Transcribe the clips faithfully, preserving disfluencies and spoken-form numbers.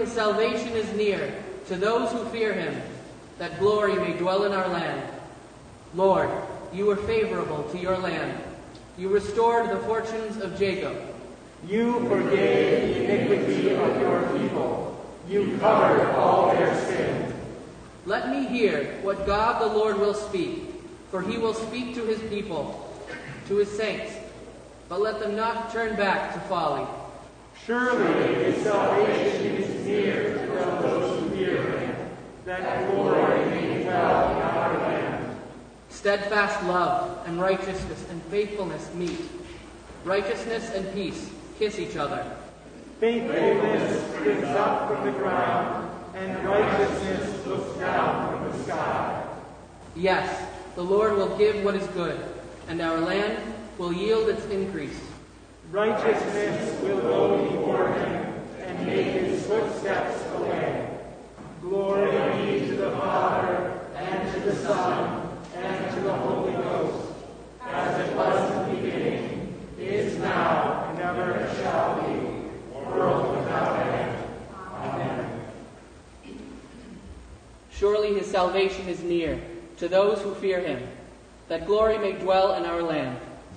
his salvation is near to those who fear him, that glory may dwell in our land. Lord, you were favorable to your land. You restored the fortunes of Jacob. You forgave the iniquity of your people. You covered all their sin. Let me hear what God the Lord will speak, for he will speak to his people, to his saints, but let them not turn back to folly. Surely his salvation is near to those who fear him, that glory may dwell in our land. Steadfast love and righteousness and faithfulness meet. Righteousness and peace kiss each other. Faithfulness springs up from the ground, and righteousness looks down from the sky. Yes, the Lord will give what is good, and our land will yield its increase. Righteousness will go before him and make his footsteps a way. Glory be to the Father, and to the Son, and to the Holy Ghost, as it was in the beginning, is now, and ever shall be, world without end. Amen. Surely his salvation is near to those who fear him, that glory may dwell in our land.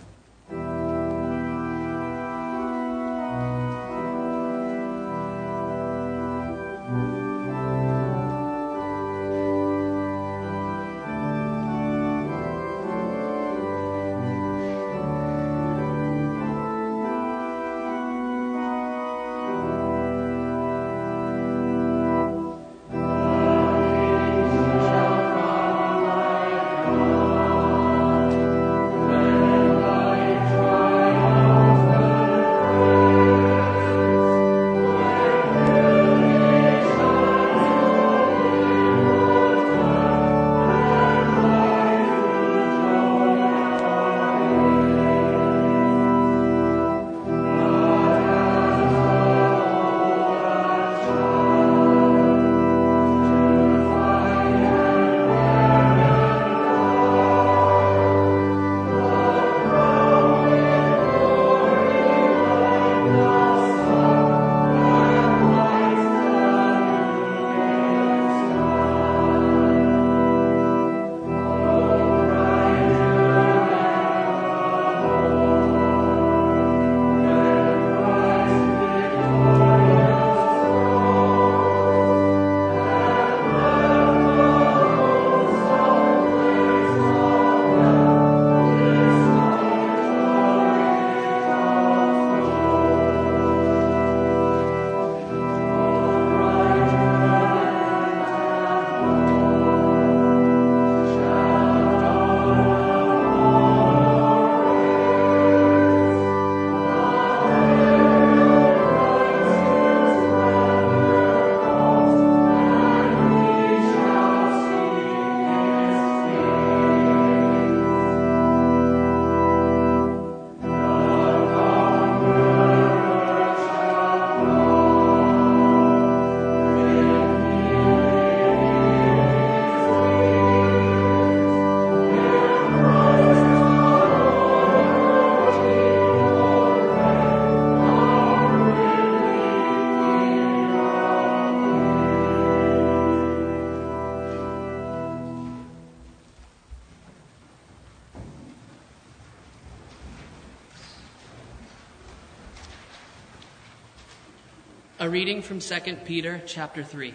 A reading from Second Peter chapter three.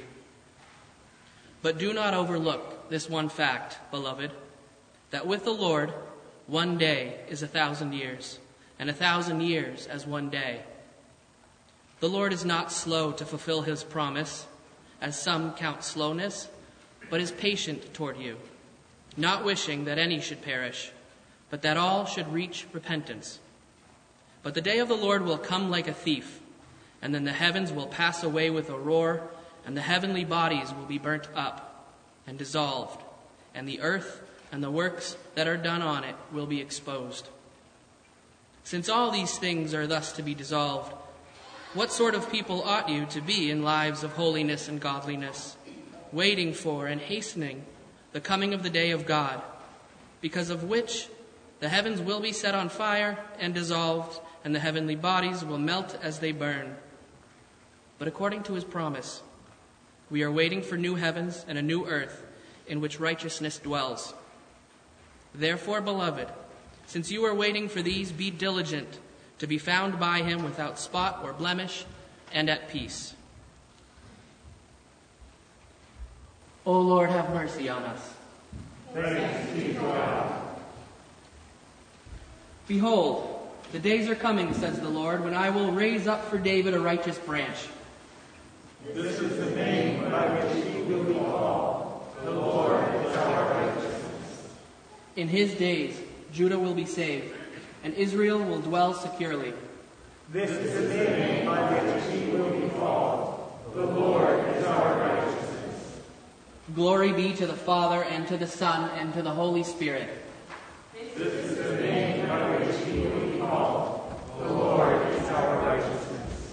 But do not overlook this one fact, beloved, that with the Lord one day is a thousand years, and a thousand years as one day. The Lord is not slow to fulfill his promise, as some count slowness, but is patient toward you, not wishing that any should perish, but that all should reach repentance. But the day of the Lord will come like a thief, and then the heavens will pass away with a roar, and the heavenly bodies will be burnt up and dissolved, and the earth and the works that are done on it will be exposed. Since all these things are thus to be dissolved, what sort of people ought you to be in lives of holiness and godliness, waiting for and hastening the coming of the day of God, because of which the heavens will be set on fire and dissolved, and the heavenly bodies will melt as they burn. but according to his promise, we are waiting for new heavens and a new earth in which righteousness dwells. Therefore, beloved, since you are waiting for these, be diligent to be found by him without spot or blemish and at peace. O Lord, have mercy on us. Thanks be to God. Behold, the days are coming, says the Lord, when I will raise up for David a righteous branch. This is the name by which he will be called. The Lord is our righteousness. In his days, Judah will be saved, and Israel will dwell securely. This is the name by which he will be called. The Lord is our righteousness. Glory be to the Father, and to the Son, and to the Holy Spirit. This is the name by which he will be called. The Lord is our righteousness.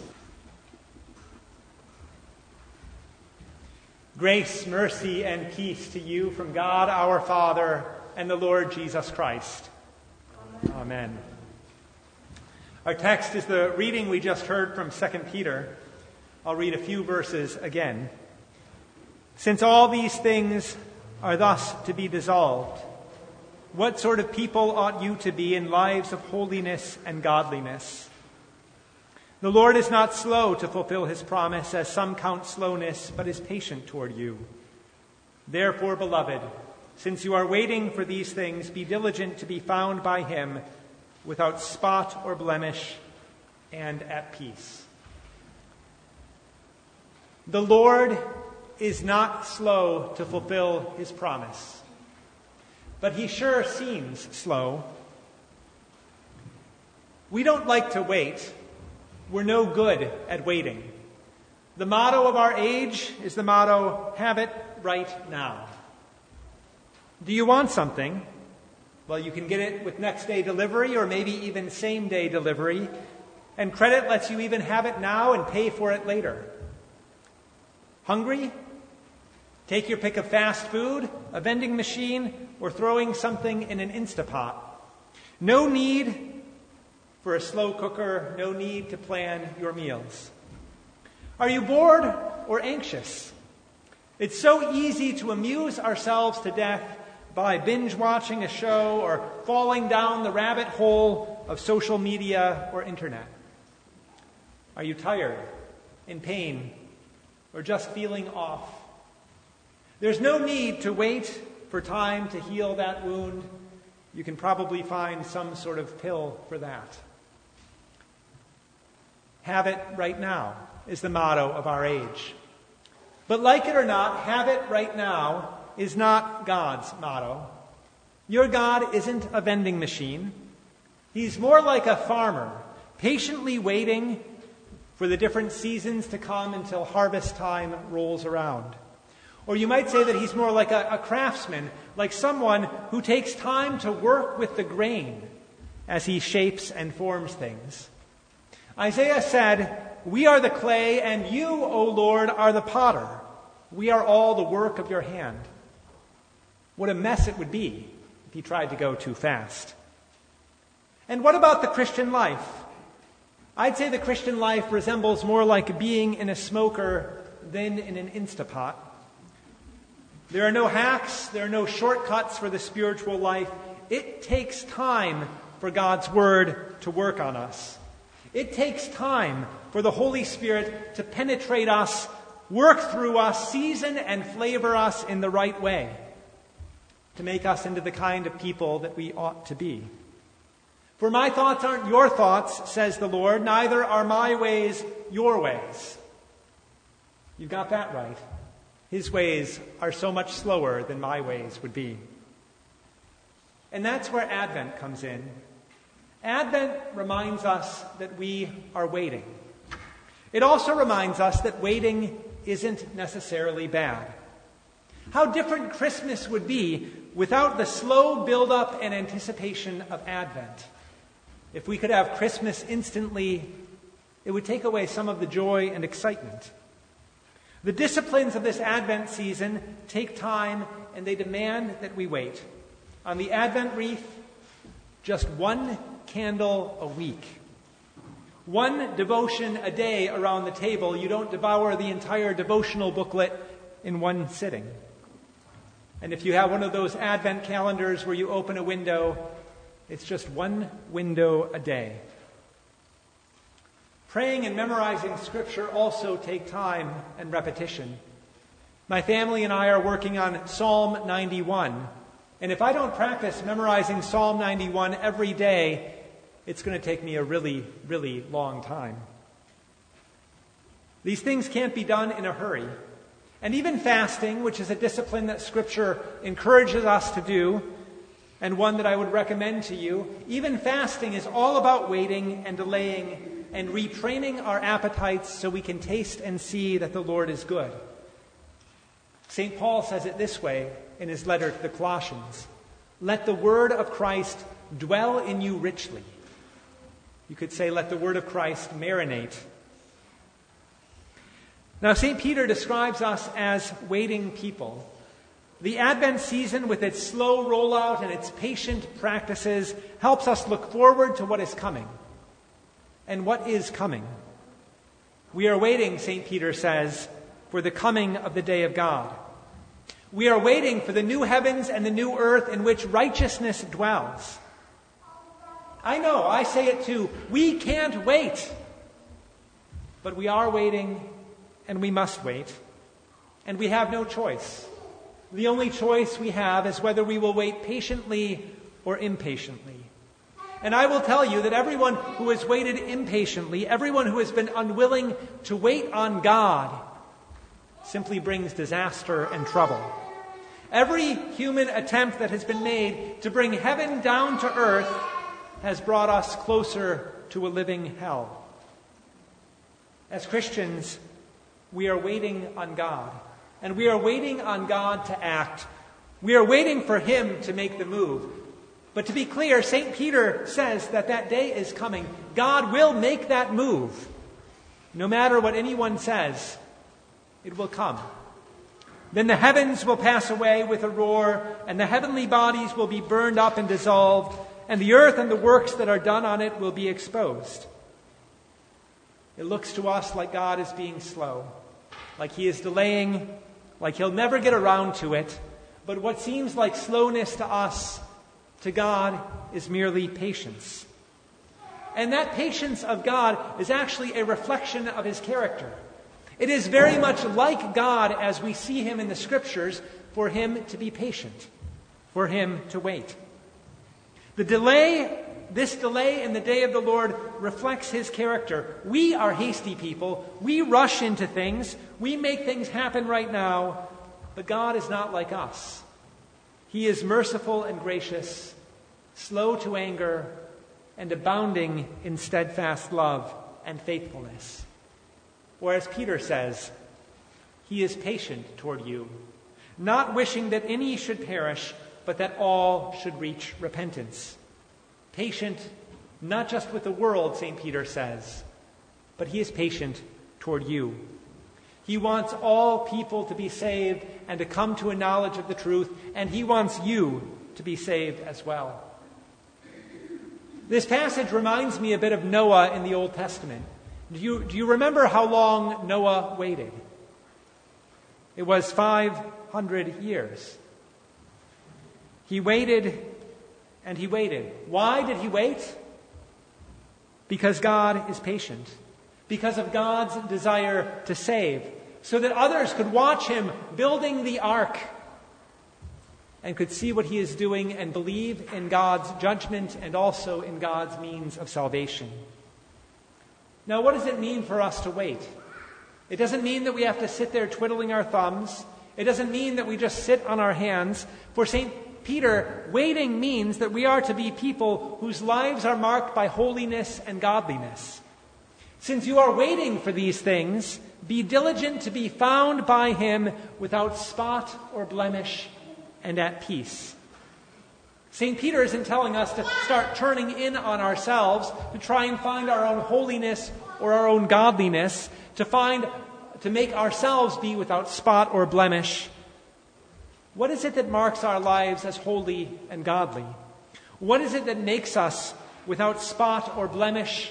Grace, mercy, and peace to you from God our Father and the Lord Jesus Christ. Amen. Amen. Our text is the reading we just heard from Second Peter. I'll read a few verses again. Since all these things are thus to be dissolved, what sort of people ought you to be in lives of holiness and godliness? The Lord is not slow to fulfill his promise, as some count slowness, but is patient toward you. Therefore, beloved, since you are waiting for these things, be diligent to be found by him without spot or blemish and at peace. The Lord is not slow to fulfill his promise, but he sure seems slow. We don't like to wait. We're no good at waiting. The motto of our age is the motto, have it right now. Do you want something? Well, you can get it with next day delivery or maybe even same day delivery. And credit lets you even have it now and pay for it later. Hungry? Take your pick of fast food, a vending machine, or throwing something in an Instapot. No need for a slow cooker, no need to plan your meals. Are you bored or anxious? It's so easy to amuse ourselves to death by binge watching a show or falling down the rabbit hole of social media or internet. Are you tired, in pain, or just feeling off? There's no need to wait for time to heal that wound. You can probably find some sort of pill for that. Have it right now is the motto of our age. But like it or not, have it right now is not God's motto. Your God isn't a vending machine. He's more like a farmer, patiently waiting for the different seasons to come until harvest time rolls around. Or you might say that he's more like a, a craftsman, like someone who takes time to work with the grain as he shapes and forms things. Isaiah said, "We are the clay, and you, O Lord, are the potter. We are all the work of your hand." What a mess it would be if he tried to go too fast. And what about the Christian life? I'd say the Christian life resembles more like being in a smoker than in an Instapot. There are no hacks, there are no shortcuts for the spiritual life. It takes time for God's word to work on us. It takes time for the Holy Spirit to penetrate us, work through us, season and flavor us in the right way, to make us into the kind of people that we ought to be. For my thoughts aren't your thoughts, says the Lord, neither are my ways your ways. You got that right. His ways are so much slower than my ways would be. And that's where Advent comes in. Advent reminds us that we are waiting. It also reminds us that waiting isn't necessarily bad. How different Christmas would be without the slow build-up and anticipation of Advent. If we could have Christmas instantly, it would take away some of the joy and excitement. The disciplines of this Advent season take time, and they demand that we wait. On the Advent wreath, just one candle a week. One devotion a day around the table. You don't devour the entire devotional booklet in one sitting. And if you have one of those Advent calendars where you open a window, it's just one window a day. Praying and memorizing Scripture also take time and repetition. My family and I are working on Psalm ninety-one. And if I don't practice memorizing Psalm ninety-one every day, it's going to take me a really, really long time. These things can't be done in a hurry. And even fasting, which is a discipline that Scripture encourages us to do, and one that I would recommend to you, even fasting is all about waiting and delaying and retraining our appetites so we can taste and see that the Lord is good. Saint Paul says it this way in his letter to the Colossians: "Let the word of Christ dwell in you richly." You could say, let the word of Christ marinate. Now, Saint Peter describes us as waiting people. The Advent season, with its slow rollout and its patient practices, helps us look forward to what is coming. And what is coming? We are waiting, Saint Peter says, for the coming of the day of God. We are waiting for the new heavens and the new earth in which righteousness dwells. I know, I say it too. We can't wait. But we are waiting, and we must wait. And we have no choice. The only choice we have is whether we will wait patiently or impatiently. And I will tell you that everyone who has waited impatiently, everyone who has been unwilling to wait on God, simply brings disaster and trouble. Every human attempt that has been made to bring heaven down to earth has brought us closer to a living hell. As Christians, we are waiting on God, and we are waiting on God to act. We are waiting for Him to make the move. But to be clear, Saint Peter says that that day is coming. God will make that move. No matter what anyone says, it will come. Then the heavens will pass away with a roar, and the heavenly bodies will be burned up and dissolved, and the earth and the works that are done on it will be exposed. It looks to us like God is being slow, like He is delaying, like He'll never get around to it. But what seems like slowness to us, to God, is merely patience. And that patience of God is actually a reflection of His character. It is very much like God as we see Him in the Scriptures, for Him to be patient, for Him to wait. The delay, this delay in the day of the Lord reflects His character. We are hasty people. We rush into things. We make things happen right now. But God is not like us. He is merciful and gracious, slow to anger, and abounding in steadfast love and faithfulness. Or as Peter says, He is patient toward you, not wishing that any should perish, but that all should reach repentance. Patient, not just with the world, Saint Peter says, but He is patient toward you. He wants all people to be saved and to come to a knowledge of the truth, and He wants you to be saved as well. This passage reminds me a bit of Noah in the Old Testament. Do you, do you remember how long Noah waited? It was five hundred years. He waited and he waited. Why did he wait? Because God is patient. Because of God's desire to save. So that others could watch Him building the ark and could see what He is doing and believe in God's judgment and also in God's means of salvation. Now, what does it mean for us to wait? It doesn't mean that we have to sit there twiddling our thumbs. It doesn't mean that we just sit on our hands. For Saint Peter, waiting means that we are to be people whose lives are marked by holiness and godliness. Since you are waiting for these things, be diligent to be found by Him without spot or blemish and at peace. Saint Peter isn't telling us to start turning in on ourselves to try and find our own holiness or our own godliness, to find, to make ourselves be without spot or blemish. What is it that marks our lives as holy and godly? What is it that makes us without spot or blemish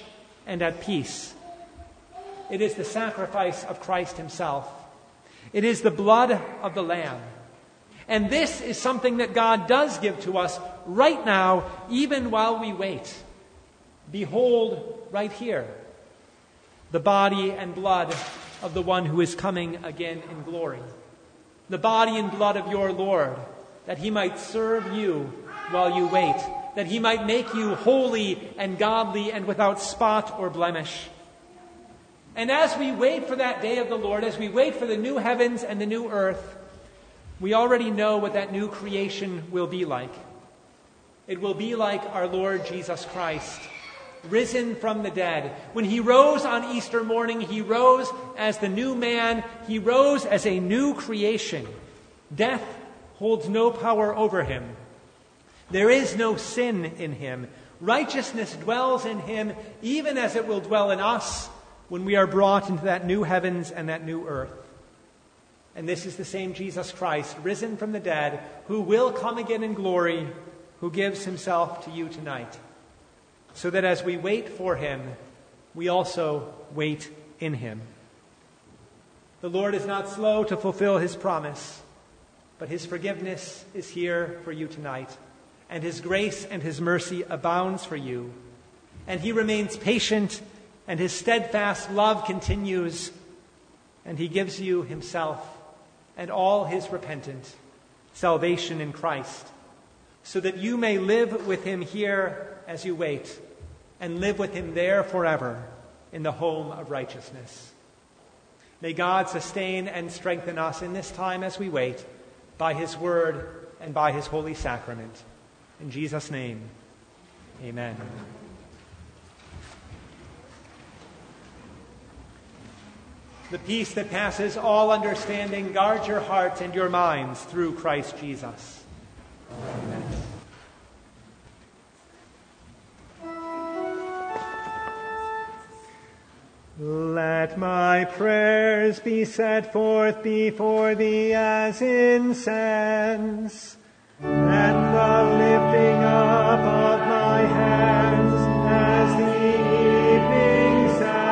and at peace. It is the sacrifice of Christ himself. It is the blood of the Lamb. And this is something that God does give to us right now, even while we wait. Behold, right here, the body and blood of the one who is coming again in glory. The body and blood of your Lord, that he might serve you while you wait, that he might make you holy and godly and without spot or blemish. And as we wait for that day of the Lord, as we wait for the new heavens and the new earth, we already know what that new creation will be like. It will be like our Lord Jesus Christ, risen from the dead. When he rose on Easter morning, he rose as the new man. He rose as a new creation. Death holds no power over him. There is no sin in him. Righteousness dwells in him, even as it will dwell in us when we are brought into that new heavens and that new earth. And this is the same Jesus Christ, risen from the dead, who will come again in glory, who gives himself to you tonight, so that as we wait for him, we also wait in him. The Lord is not slow to fulfill his promise, but his forgiveness is here for you tonight, and his grace and his mercy abounds for you. And he remains patient, and his steadfast love continues, and he gives you himself and all his repentant salvation in Christ, so that you may live with him here as you wait, and live with him there forever in the home of righteousness. May God sustain and strengthen us in this time as we wait, by his word and by his holy sacrament. In Jesus' name, amen. The peace that passes all understanding, guard your hearts and your minds through Christ Jesus. Amen. Let my prayers be set forth before thee as incense, and the lifting up of my hands as the evening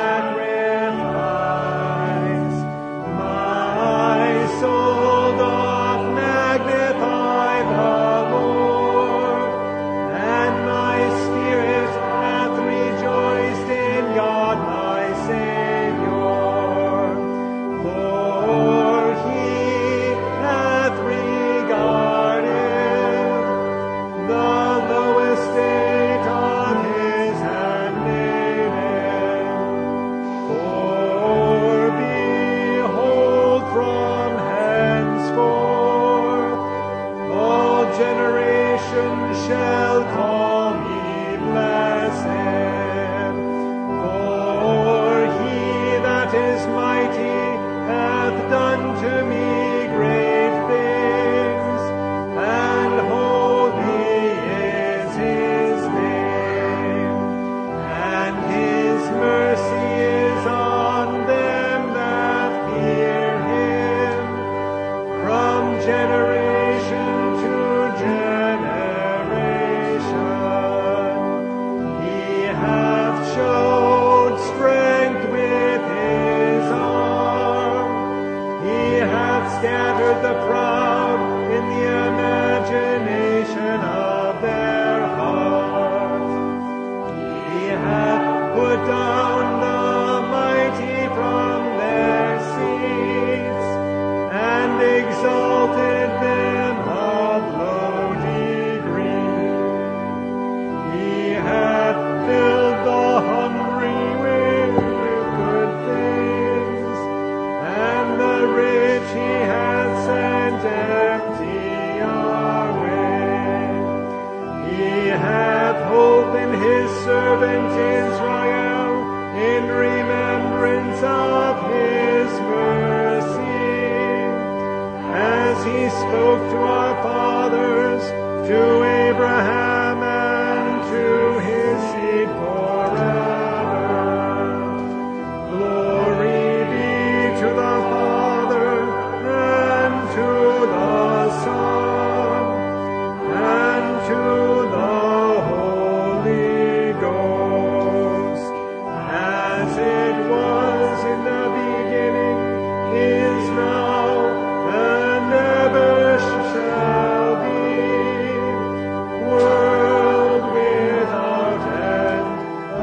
sacrifice. My soul doth magnify the Lord, and my spirit hath rejoiced in God my Savior. For he hath regarded the low estate of his handmaiden. For behold, from henceforth all generations shall call me blessed. For he that is mighty hath done to me great things, and holy is his name, and his mercy is on them that fear him, from generation to generation. He hath showed strength with his arm. He hath scattered the proud in the imagination of their heart. He hath put down the mighty from their seats, and exalted them of low degree. He hath filled the hungry with good things, and the rich he hath sent empty away. He hath hope in his servant Israel, in remembrance of his mercy, as he spoke to our fathers, to Abraham and to his seed forever. Glory be to the Father, and to the Son, and to the Holy Ghost, as it was in the beginning, is now, and ever shall be, world without end.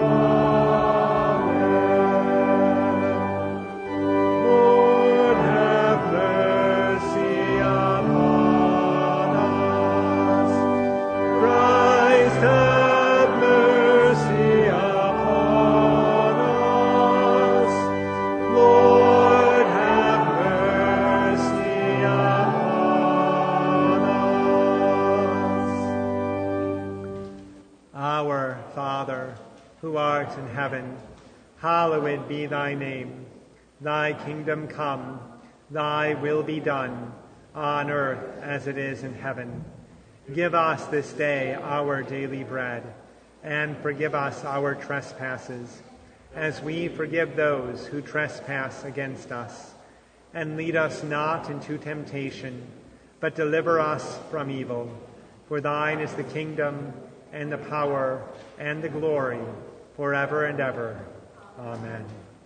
Amen. Lord, have mercy upon us. Christ, have mercy upon us. Lord, have mercy upon us. Our Father, who art in heaven, hallowed be thy name. Thy kingdom come, thy will be done, on earth as it is in heaven. Give us this day our daily bread, and forgive us our trespasses, as we forgive those who trespass against us. And lead us not into temptation, but deliver us from evil. For thine is the kingdom, and the power, and the glory, forever and ever. Amen.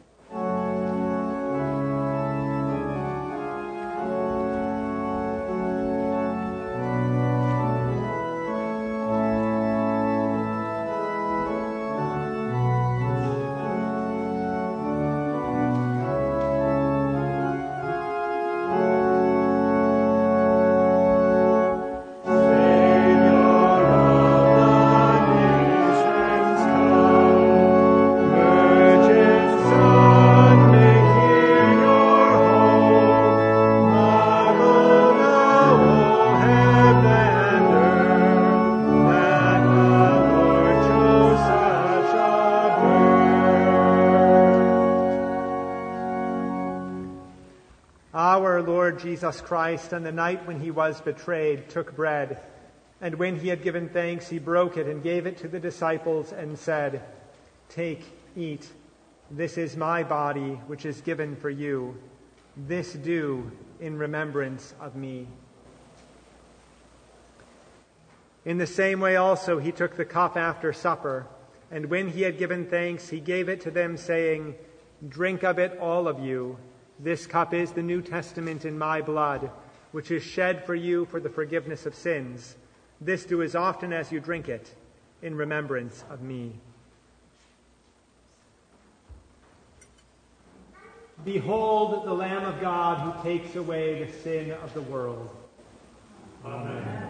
Jesus Christ, on the night when he was betrayed, took bread, and when he had given thanks, he broke it and gave it to the disciples and said, "Take, eat. This is my body, which is given for you. This do in remembrance of me." In the same way also he took the cup after supper, and when he had given thanks, he gave it to them, saying, "Drink of it, all of you. This cup is the New Testament in my blood, which is shed for you for the forgiveness of sins. This do as often as you drink it, in remembrance of me." Behold the Lamb of God who takes away the sin of the world. Amen.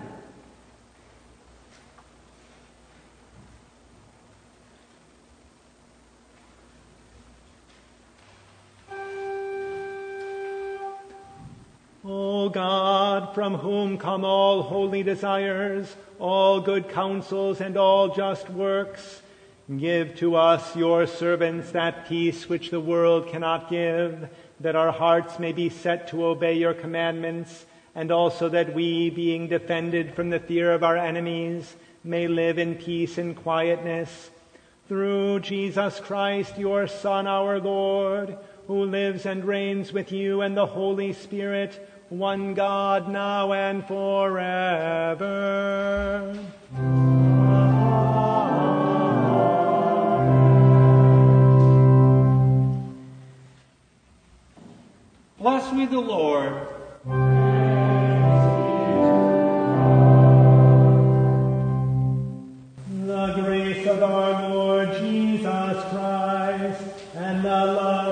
O God, from whom come all holy desires, all good counsels, and all just works, give to us, your servants, that peace which the world cannot give, that our hearts may be set to obey your commandments, and also that we, being defended from the fear of our enemies, may live in peace and quietness. Through Jesus Christ, your Son, our Lord, who lives and reigns with you and the Holy Spirit, one God, now and forever. Bless me the Lord. The grace of our Lord Jesus Christ and the love